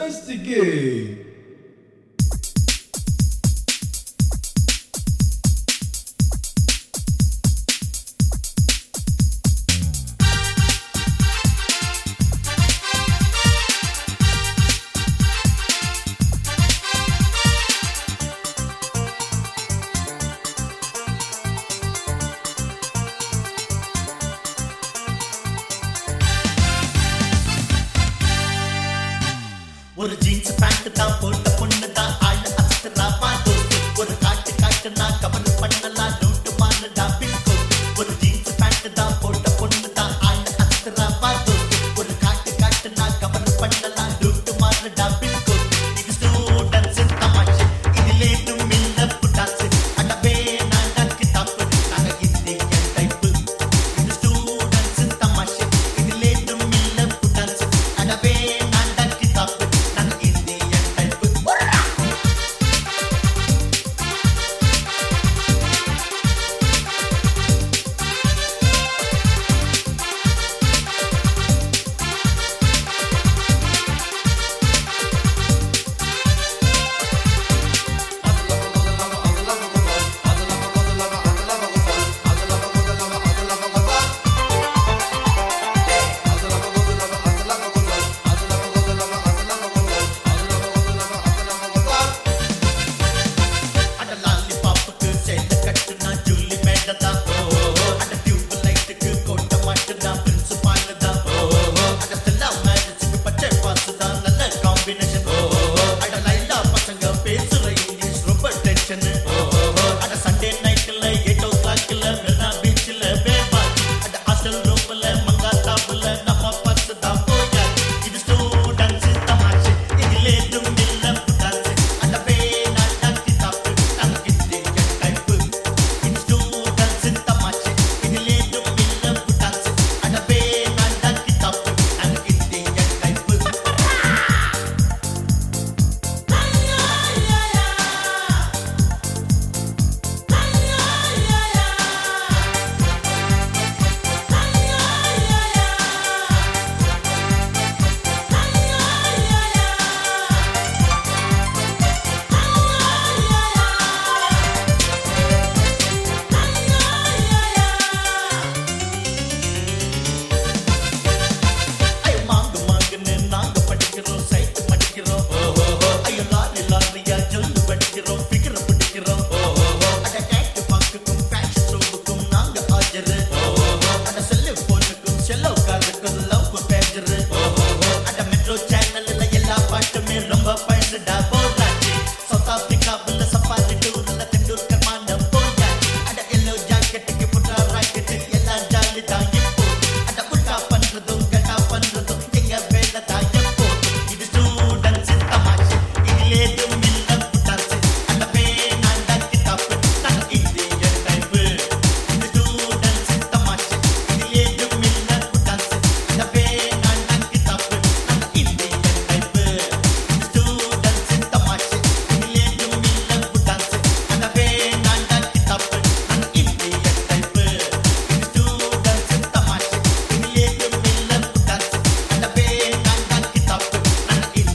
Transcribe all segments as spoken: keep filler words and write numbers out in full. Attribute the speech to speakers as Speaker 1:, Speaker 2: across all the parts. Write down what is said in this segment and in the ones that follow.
Speaker 1: sophisticated.
Speaker 2: ஒரு jeans pant தான் போட்ட பொண்ணு தான் ஆள அசத்துறா பாத்து ஒரு காட்டு காட்டு நான் கவர் பண்ணலாம் நோட்டு மாறுடா பின்கோ ஒரு ஜீன்ஸ் பேண்ட் தான் போட்ட பொண்ணு தான் ஆள அசத்துறா பாத்து ஒரு காட்டு காட்டு நான் கவர் பண்ணலாம் நோட்டு மாறுடா பின்கோ இது ஸ்டூடண்ட்ஸ் தமாஷ் இதிலே மில்ல புட்டாஸ் அடவே நான் கிதாப் நாங்க இந்தியன் டைப் இது ஸ்டூடண்ட்ஸ் தமாஷ் இதிலே மில்ல புட்டாஸ் அடவே நான் கிதாப்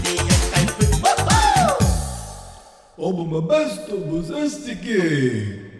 Speaker 1: Oh, my best, sophisticated.